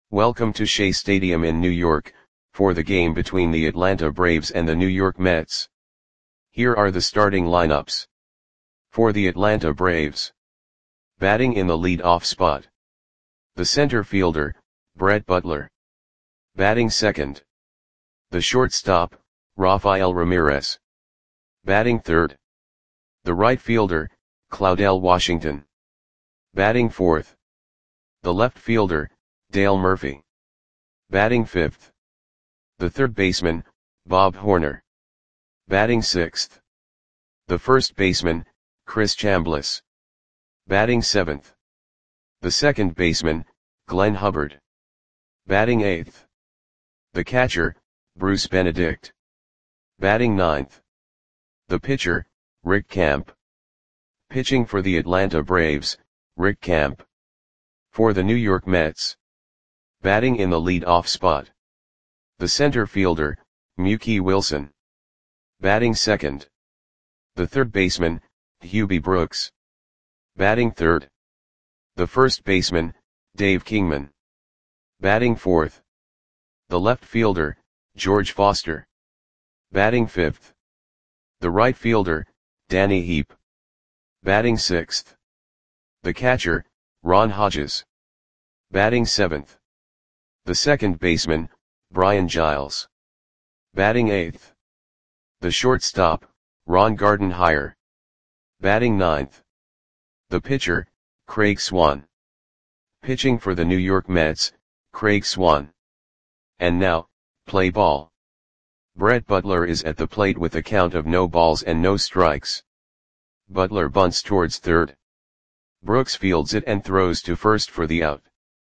Welcome to Shea Stadium in New York, for the game between the Atlanta Braves and the New York Mets. Here are the starting lineups. For the Atlanta Braves. Batting in the lead-off spot. The center fielder, Brett Butler. Batting second. The shortstop, Rafael Ramirez. Batting third. The right fielder, Claudell Washington. Batting fourth. The left fielder, Dale Murphy. Batting fifth. The third baseman, Bob Horner. Batting sixth. The first baseman, Chris Chambliss. Batting seventh. The second baseman, Glenn Hubbard. Batting eighth. The catcher, Bruce Benedict. Batting ninth. The pitcher, Rick Camp. Pitching for the Atlanta Braves, Rick Camp. For the New York Mets. Batting in the lead-off spot. The center fielder, Mookie Wilson. Batting second. The third baseman, Hubie Brooks. Batting third. The first baseman, Dave Kingman. Batting fourth. The left fielder, George Foster. Batting fifth. The right fielder, Danny Heep. Batting sixth. The catcher, Ron Hodges. Batting seventh. The second baseman, Brian Giles. Batting eighth. The shortstop, Ron Gardenhire. Batting ninth. The pitcher, Craig Swan. Pitching for the New York Mets, Craig Swan. And now, play ball. Brett Butler is at the plate with a count of no balls and no strikes. Butler bunts towards third. Brooks fields it and throws to first for the out.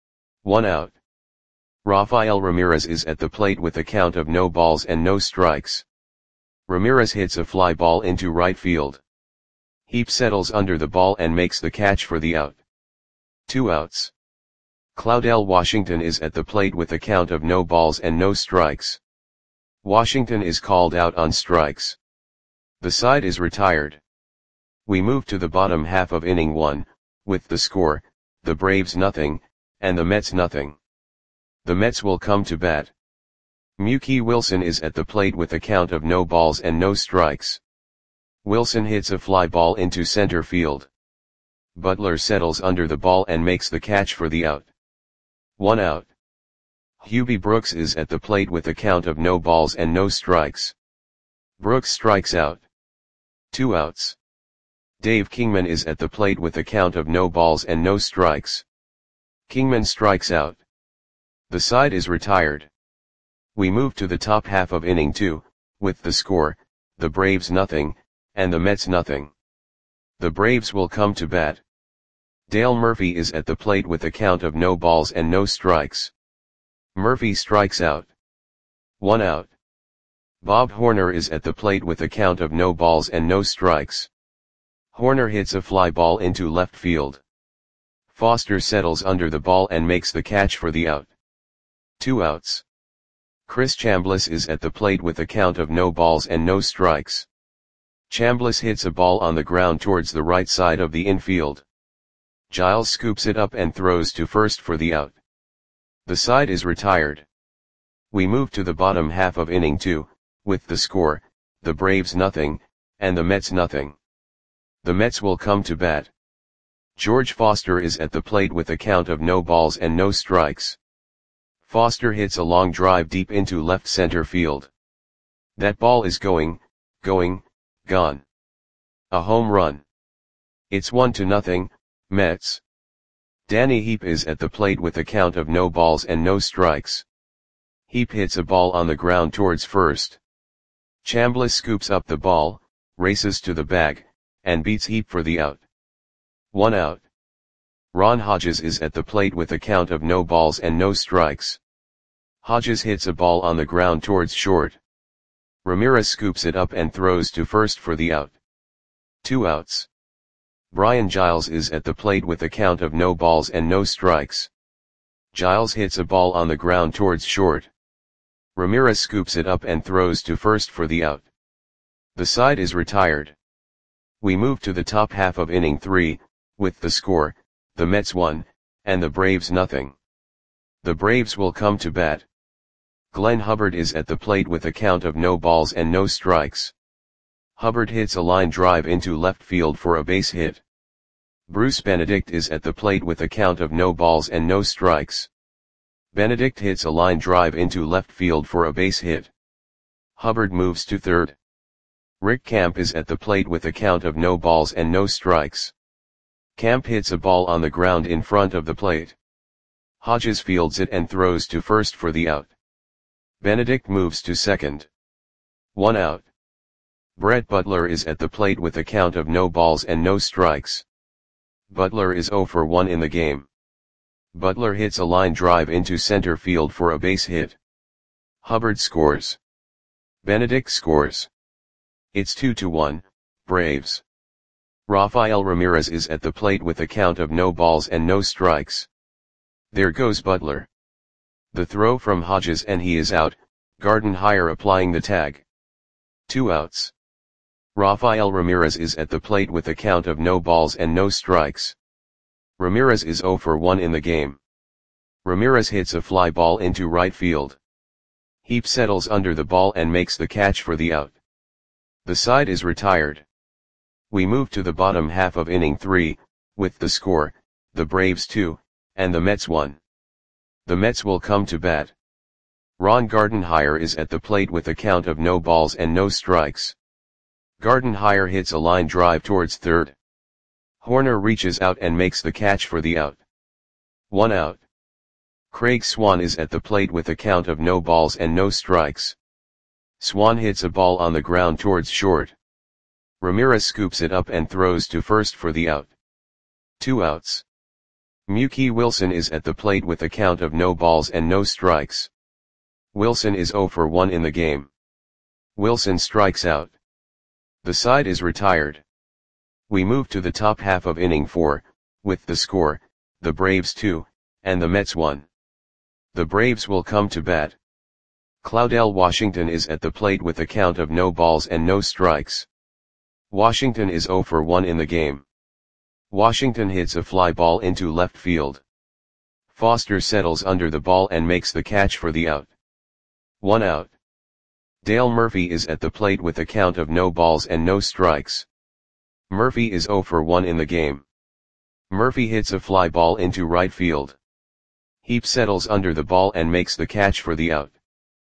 1 out. Rafael Ramirez is at the plate with a count of no balls and no strikes. Ramirez hits a fly ball into right field. Heep settles under the ball and makes the catch for the out. 2 outs. Claudell Washington is at the plate with a count of no balls and no strikes. Washington is called out on strikes. The side is retired. We move to the bottom half of inning 1, with the score, the Braves nothing, and the Mets nothing. The Mets will come to bat. Mookie Wilson is at the plate with a count of no balls and no strikes. Wilson hits a fly ball into center field. Butler settles under the ball and makes the catch for the out. 1 out. Hubie Brooks is at the plate with a count of no balls and no strikes. Brooks strikes out. 2 outs. Dave Kingman is at the plate with a count of no balls and no strikes. Kingman strikes out. The side is retired. We move to the top half of inning 2, with the score, the Braves nothing, and the Mets nothing. The Braves will come to bat. Dale Murphy is at the plate with a count of no balls and no strikes. Murphy strikes out. 1 out. Bob Horner is at the plate with a count of no balls and no strikes. Horner hits a fly ball into left field. Foster settles under the ball and makes the catch for the out. 2 outs. Chris Chambliss is at the plate with a count of no balls and no strikes. Chambliss hits a ball on the ground towards the right side of the infield. Giles scoops it up and throws to first for the out. The side is retired. We move to the bottom half of inning 2, with the score, the Braves nothing, and the Mets nothing. The Mets will come to bat. George Foster is at the plate with a count of no balls and no strikes. Foster hits a long drive deep into left center field. That ball is going, gone. A home run. It's 1-0, Mets. Danny Heep is at the plate with a count of no balls and no strikes. Heep hits a ball on the ground towards first. Chambliss scoops up the ball, races to the bag, and beats Heep for the out. 1 out. Ron Hodges is at the plate with a count of no balls and no strikes. Hodges hits a ball on the ground towards short. Ramirez scoops it up and throws to first for the out. 2 outs. Brian Giles is at the plate with a count of no balls and no strikes. Giles hits a ball on the ground towards short. Ramirez scoops it up and throws to first for the out. The side is retired. We move to the top half of inning 3, with the score, the Mets 1, and the Braves nothing. The Braves will come to bat. Glenn Hubbard is at the plate with a count of no balls and no strikes. Hubbard hits a line drive into left field for a base hit. Bruce Benedict is at the plate with a count of no balls and no strikes. Benedict hits a line drive into left field for a base hit. Hubbard moves to third. Rick Camp is at the plate with a count of no balls and no strikes. Camp hits a ball on the ground in front of the plate. Hodges fields it and throws to first for the out. Benedict moves to second. 1 out. Brett Butler is at the plate with a count of no balls and no strikes. Butler is 0 for 1 in the game. Butler hits a line drive into center field for a base hit. Hubbard scores. Benedict scores. It's 2-1, Braves. Rafael Ramirez is at the plate with a count of no balls and no strikes. There goes Butler. The throw from Hodges and he is out, Gardenhire applying the tag. 2 outs. Rafael Ramirez is at the plate with a count of no balls and no strikes. Ramirez is 0 for 1 in the game. Ramirez hits a fly ball into right field. Heap settles under the ball and makes the catch for the out. The side is retired. We move to the bottom half of inning 3, with the score, the Braves 2, and the Mets 1. The Mets will come to bat. Ron Gardenhire is at the plate with a count of no balls and no strikes. Gardenhire hits a line drive towards third. Horner reaches out and makes the catch for the out. 1 out. Craig Swan is at the plate with a count of no balls and no strikes. Swan hits a ball on the ground towards short. Ramirez scoops it up and throws to first for the out. 2 outs. Mookie Wilson is at the plate with a count of no balls and no strikes. Wilson is 0 for 1 in the game. Wilson strikes out. The side is retired. We move to the top half of inning 4, with the score, the Braves 2, and the Mets 1. The Braves will come to bat. Claudell Washington is at the plate with a count of no balls and no strikes. Washington is 0 for 1 in the game. Washington hits a fly ball into left field. Foster settles under the ball and makes the catch for the out. 1 out. Dale Murphy is at the plate with a count of no balls and no strikes. Murphy is 0 for 1 in the game. Murphy hits a fly ball into right field. Heap settles under the ball and makes the catch for the out.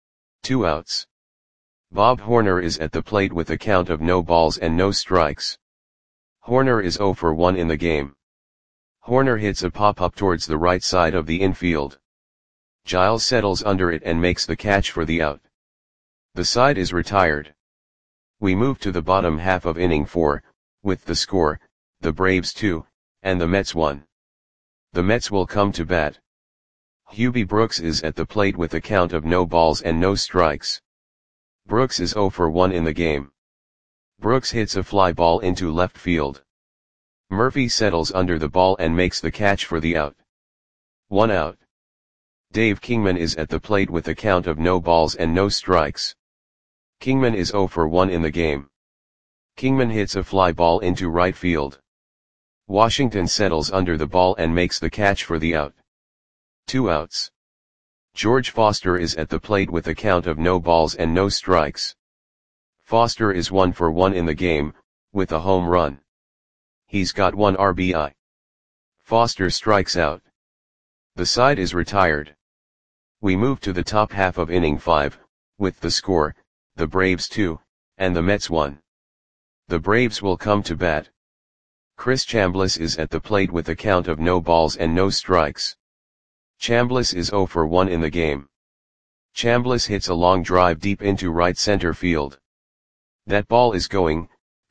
2 outs. Bob Horner is at the plate with a count of no balls and no strikes. Horner is 0 for 1 in the game. Horner hits a pop-up towards the right side of the infield. Giles settles under it and makes the catch for the out. The side is retired. We move to the bottom half of inning 4, with the score, the Braves 2, and the Mets 1. The Mets will come to bat. Hubie Brooks is at the plate with a count of no balls and no strikes. Brooks is 0 for 1 in the game. Brooks hits a fly ball into left field. Murphy settles under the ball and makes the catch for the out. 1 out. Dave Kingman is at the plate with a count of no balls and no strikes. Kingman is 0 for 1 in the game. Kingman hits a fly ball into right field. Washington settles under the ball and makes the catch for the out. 2 outs. George Foster is at the plate with a count of no balls and no strikes. Foster is 1 for 1 in the game, with a home run. He's got 1 RBI. Foster strikes out. The side is retired. We move to the top half of inning 5, with the score, the Braves 2, and the Mets 1. The Braves will come to bat. Chris Chambliss is at the plate with a count of no balls and no strikes. Chambliss is 0 for 1 in the game. Chambliss hits a long drive deep into right center field. That ball is gone.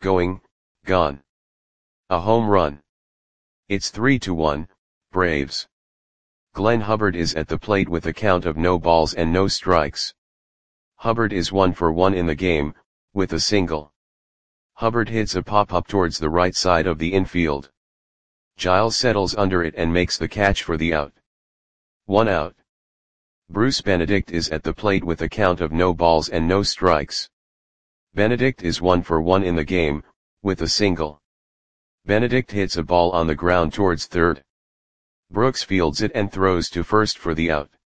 A home run. It's 3-1, Braves. Glenn Hubbard is at the plate with a count of no balls and no strikes. Hubbard is 1 for 1 in the game, with a single. Hubbard hits a pop-up towards the right side of the infield. Giles settles under it and makes the catch for the out. 1 out. Bruce Benedict is at the plate with a count of no balls and no strikes. Benedict is 1 for 1 in the game, with a single. Benedict hits a ball on the ground towards third. Brooks fields it and throws to first for the out.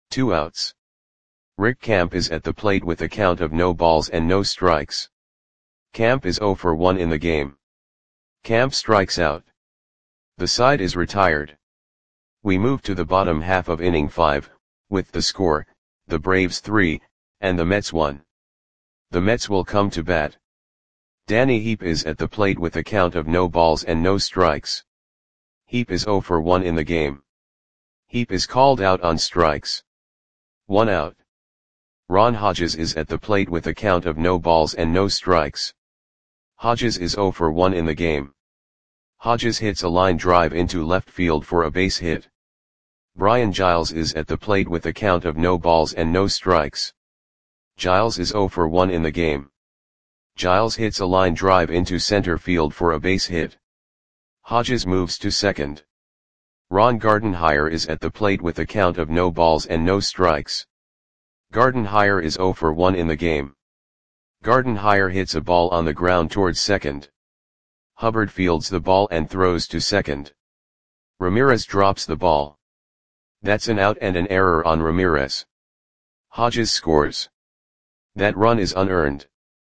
2 outs. Rick Camp is at the plate with a count of no balls and no strikes. Camp is 0 for 1 in the game. Camp strikes out. The side is retired. We move to the bottom half of inning 5, with the score, the Braves 3, and the Mets 1. The Mets will come to bat. Danny Heep is at the plate with a count of no balls and no strikes. Heep is 0 for 1 in the game. Heep is called out on strikes. 1 out. Ron Hodges is at the plate with a count of no balls and no strikes. Hodges is 0 for 1 in the game. Hodges hits a line drive into left field for a base hit. Brian Giles is at the plate with a count of no balls and no strikes. Giles is 0 for 1 in the game. Giles hits a line drive into center field for a base hit. Hodges moves to second. Ron Gardenhire is at the plate with a count of no balls and no strikes. Gardenhire is 0 for 1 in the game. Gardenhire hits a ball on the ground towards second. Hubbard fields the ball and throws to second. Ramirez drops the ball. That's an out and an error on Ramirez. Hodges scores. That run is unearned.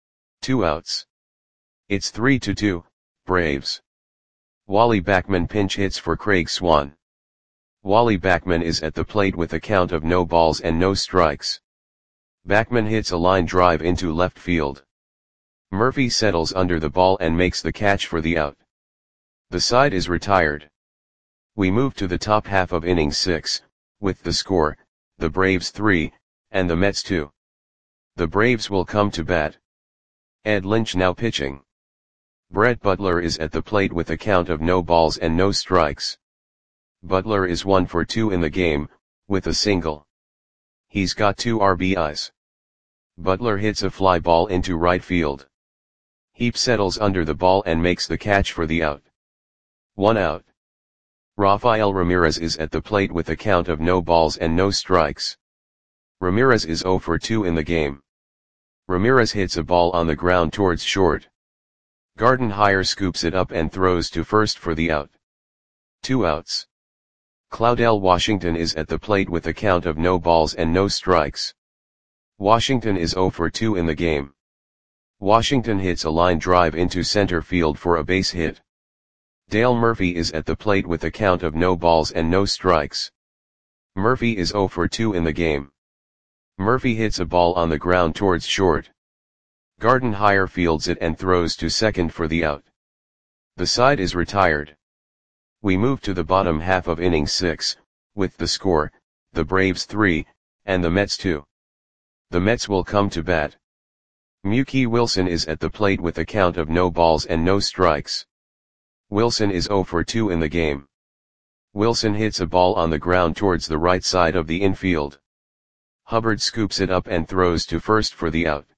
2 outs. It's 3-2, Braves. Wally Backman pinch hits for Craig Swan. Wally Backman is at the plate with a count of no balls and no strikes. Backman hits a line drive into left field. Murphy settles under the ball and makes the catch for the out. The side is retired. We move to the top half of inning 6, with the score, the Braves 3, and the Mets 2. The Braves will come to bat. Ed Lynch now pitching. Brett Butler is at the plate with a count of no balls and no strikes. Butler is 1 for 2 in the game, with a single. He's got 2 RBIs. Butler hits a fly ball into right field. Heep settles under the ball and makes the catch for the out. 1 out. Rafael Ramirez is at the plate with a count of no balls and no strikes. Ramirez is 0 for 2 in the game. Ramirez hits a ball on the ground towards short. Gardenhire scoops it up and throws to first for the out. 2 outs. Claudel Washington is at the plate with a count of no balls and no strikes. Washington is 0 for 2 in the game. Washington hits a line drive into center field for a base hit. Dale Murphy is at the plate with a count of no balls and no strikes. Murphy is 0 for 2 in the game. Murphy hits a ball on the ground towards short. Gardenhire fields it and throws to second for the out. The side is retired. We move to the bottom half of inning 6, with the score, the Braves 3, and the Mets 2. The Mets will come to bat. Mookie Wilson is at the plate with a count of no balls and no strikes. Wilson is 0 for 2 in the game. Wilson hits a ball on the ground towards the right side of the infield. Hubbard scoops it up and throws to first for the out.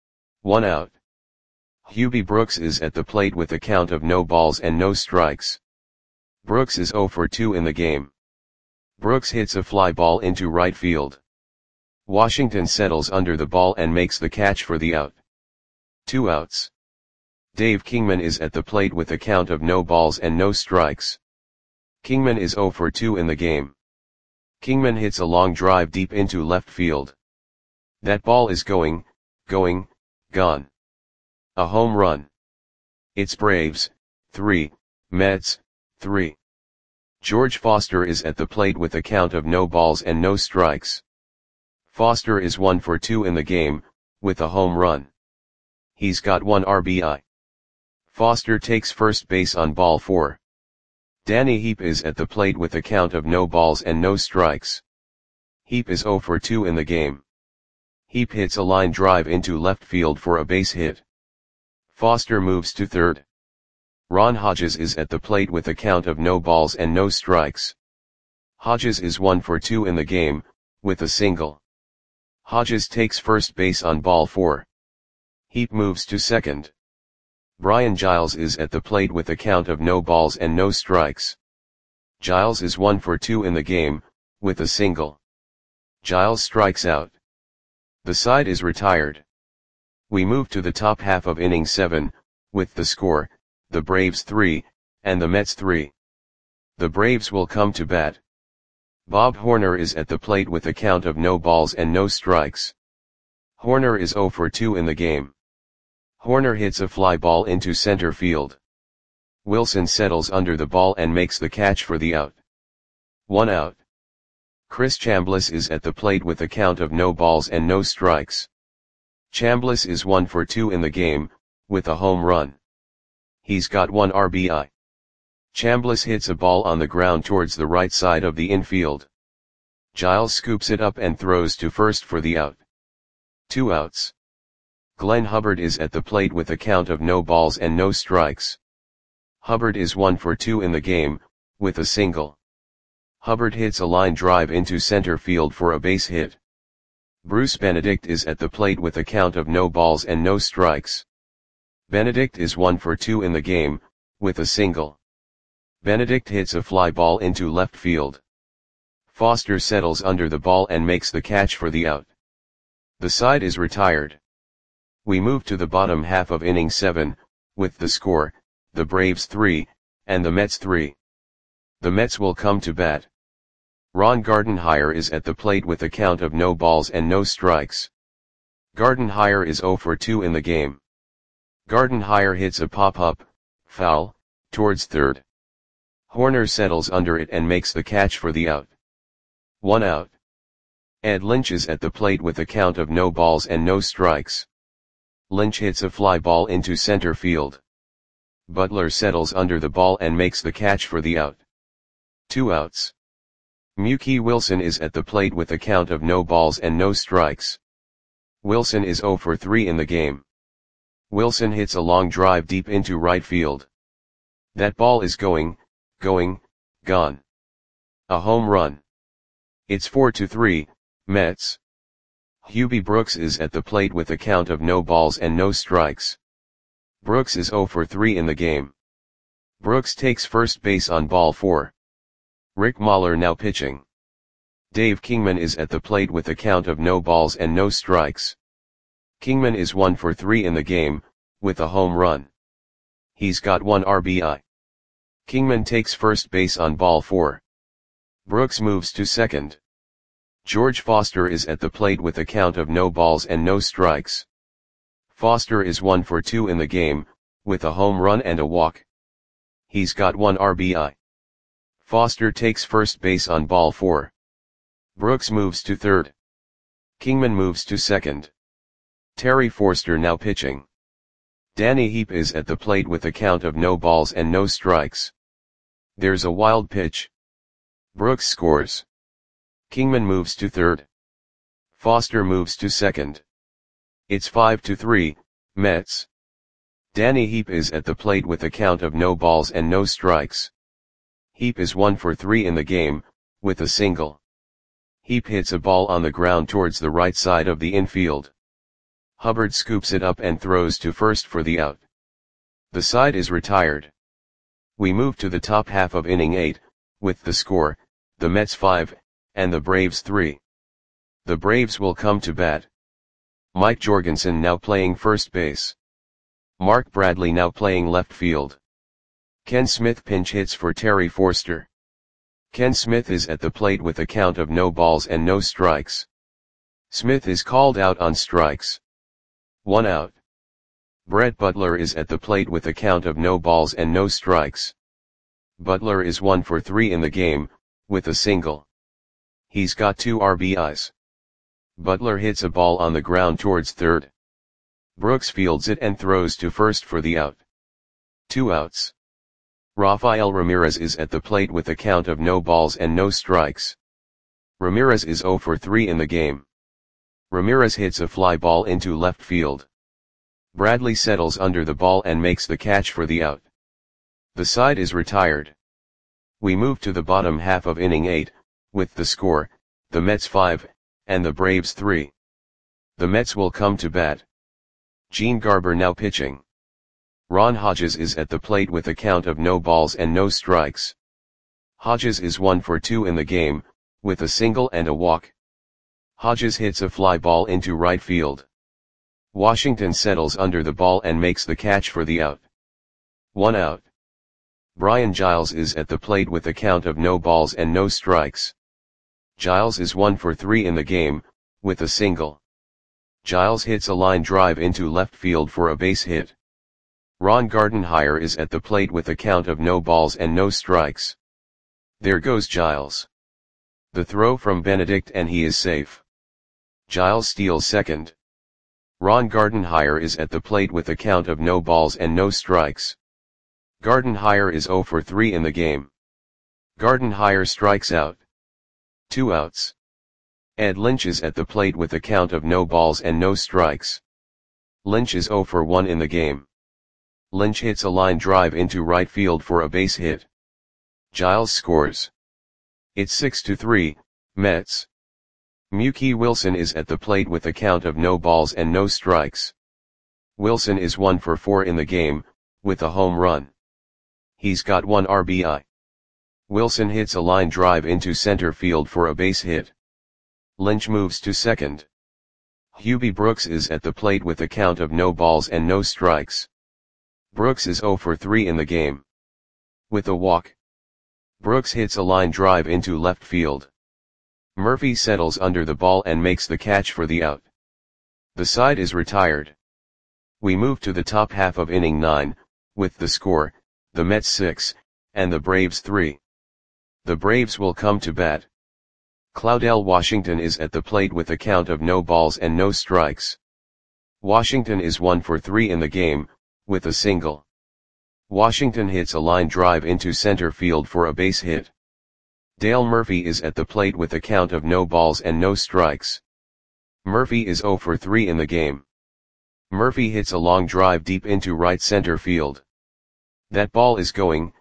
1 out. Hubie Brooks is at the plate with a count of no balls and no strikes. Brooks is 0 for 2 in the game. Brooks hits a fly ball into right field. Washington settles under the ball and makes the catch for the out. 2 outs. Dave Kingman is at the plate with a count of no balls and no strikes. Kingman is 0 for 2 in the game. Kingman hits a long drive deep into left field. That ball is gone. A home run. It's Braves 3, Mets 3. George Foster is at the plate with a count of no balls and no strikes. Foster is 1 for 2 in the game, with a home run. He's got 1 RBI. Foster takes first base on ball 4. Danny Heep is at the plate with a count of no balls and no strikes. Heep is 0 for 2 in the game. Heep hits a line drive into left field for a base hit. Foster moves to third. Ron Hodges is at the plate with a count of no balls and no strikes. Hodges is 1 for 2 in the game, with a single. Hodges takes first base on ball 4. Heep moves to second. Brian Giles is at the plate with a count of no balls and no strikes. Giles is 1 for 2 in the game, with a single. Giles strikes out. The side is retired. We move to the top half of inning 7, with the score, the Braves 3, and the Mets 3. The Braves will come to bat. Bob Horner is at the plate with a count of no balls and no strikes. Horner is 0 for 2 in the game. Horner hits a fly ball into center field. Wilson settles under the ball and makes the catch for the out. 1 out. Chris Chambliss is at the plate with a count of no balls and no strikes. Chambliss is 1 for 2 in the game, with a home run. He's got 1 RBI. Chambliss hits a ball on the ground towards the right side of the infield. Giles scoops it up and throws to first for the out. 2 outs. Glenn Hubbard is at the plate with a count of no balls and no strikes. Hubbard is 1 for 2 in the game, with a single. Hubbard hits a line drive into center field for a base hit. Bruce Benedict is at the plate with a count of no balls and no strikes. Benedict is 1 for 2 in the game, with a single. Benedict hits a fly ball into left field. Foster settles under the ball and makes the catch for the out. The side is retired. We move to the bottom half of inning 7, with the score, the Braves 3, and the Mets 3. The Mets will come to bat. Ron Gardenhire is at the plate with a count of no balls and no strikes. Gardenhire is 0 for 2 in the game. Gardenhire hits a pop-up, foul, towards third. Horner settles under it and makes the catch for the out. 1 out. Ed Lynch is at the plate with a count of no balls and no strikes. Lynch hits a fly ball into center field. Butler settles under the ball and makes the catch for the out. 2 outs. Mookie Wilson is at the plate with a count of no balls and no strikes. Wilson is 0 for 3 in the game. Wilson hits a long drive deep into right field. That ball is gone. A home run. It's 4-3, Mets. Hubie Brooks is at the plate with a count of no balls and no strikes. Brooks is 0 for 3 in the game. Brooks takes first base on ball 4. Rick Mahler now pitching. Dave Kingman is at the plate with a count of no balls and no strikes. Kingman is 1 for 3 in the game, with a home run. He's got 1 RBI. Kingman takes first base on ball 4. Brooks moves to second. George Foster is at the plate with a count of no balls and no strikes. Foster is 1 for 2 in the game, with a home run and a walk. He's got 1 RBI. Foster takes first base on ball 4. Brooks moves to third. Kingman moves to second. Terry Forster now pitching. Danny Heap is at the plate with a count of no balls and no strikes. There's a wild pitch. Brooks scores. Kingman moves to third. Foster moves to second. It's 5-3, Mets. Danny Heap is at the plate with a count of no balls and no strikes. Heap is 1 for 3 in the game, with a single. Heap hits a ball on the ground towards the right side of the infield. Hubbard scoops it up and throws to first for the out. The side is retired. We move to the top half of inning 8, with the score, the Mets 5, and the Braves 3. The Braves will come to bat. Mike Jorgensen now playing first base. Mark Bradley now playing left field. Ken Smith pinch hits for Terry Forster. Ken Smith is at the plate with a count of no balls and no strikes. Smith is called out on strikes. 1 out. Brett Butler is at the plate with a count of no balls and no strikes. Butler is 1 for 3 in the game, with a single. He's got 2 RBIs. Butler hits a ball on the ground towards third. Brooks fields it and throws to first for the out. 2 outs. Rafael Ramirez is at the plate with a count of no balls and no strikes. Ramirez is 0 for 3 in the game. Ramirez hits a fly ball into left field. Bradley settles under the ball and makes the catch for the out. The side is retired. We move to the bottom half of inning 8, with the score, the Mets 5, and the Braves 3. The Mets will come to bat. Gene Garber now pitching. Ron Hodges is at the plate with a count of no balls and no strikes. Hodges is 1 for 2 in the game, with a single and a walk. Hodges hits a fly ball into right field. Washington settles under the ball and makes the catch for the out. 1 out. Brian Giles is at the plate with a count of no balls and no strikes. Giles is 1 for 3 in the game, with a single. Giles hits a line drive into left field for a base hit. Ron Gardenhire is at the plate with a count of no balls and no strikes. There goes Giles. The throw from Benedict and he is safe. Giles steals second. Ron Gardenhire is at the plate with a count of no balls and no strikes. Gardenhire is 0 for 3 in the game. Gardenhire strikes out. 2 outs. Ed Lynch is at the plate with a count of no balls and no strikes. Lynch is 0 for 1 in the game. Lynch hits a line drive into right field for a base hit. Giles scores. It's 6-3, Mets. Mookie Wilson is at the plate with a count of no balls and no strikes. Wilson is 1 for 4 in the game, with a home run. He's got 1 RBI. Wilson hits a line drive into center field for a base hit. Lynch moves to second. Hubie Brooks is at the plate with a count of no balls and no strikes. Brooks is 0 for 3 in the game. With a walk. Brooks hits a line drive into left field. Murphy settles under the ball and makes the catch for the out. The side is retired. We move to the top half of inning 9, with the score, the Mets 6, and the Braves 3. The Braves will come to bat. Claudell Washington is at the plate with a count of no balls and no strikes. Washington is 1 for 3 in the game, with a single. Washington hits a line drive into center field for a base hit. Dale Murphy is at the plate with a count of no balls and no strikes. Murphy is 0 for 3 in the game. Murphy hits a long drive deep into right center field. That ball is gone.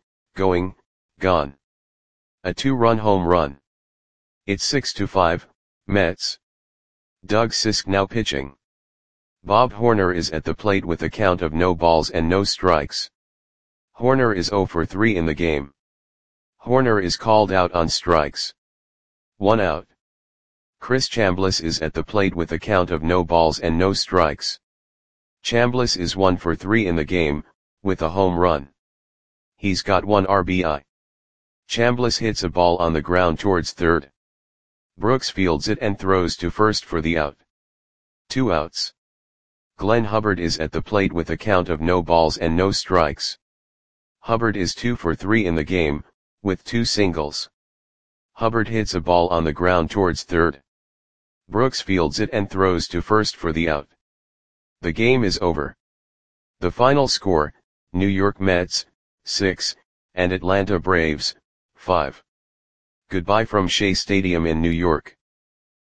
A 2-run home run. It's 6-5, Mets. Doug Sisk now pitching. Bob Horner is at the plate with a count of no balls and no strikes. Horner is 0 for 3 in the game. Horner is called out on strikes. 1 out. Chris Chambliss is at the plate with a count of no balls and no strikes. Chambliss is 1 for 3 in the game, with a home run. He's got 1 RBI. Chambliss hits a ball on the ground towards third. Brooks fields it and throws to first for the out. 2 outs. Glenn Hubbard is at the plate with a count of no balls and no strikes. Hubbard is 2 for 3 in the game, with 2 singles. Hubbard hits a ball on the ground towards third. Brooks fields it and throws to first for the out. The game is over. The final score, New York Mets, 6, and Atlanta Braves, 5. Goodbye from Shea Stadium in New York.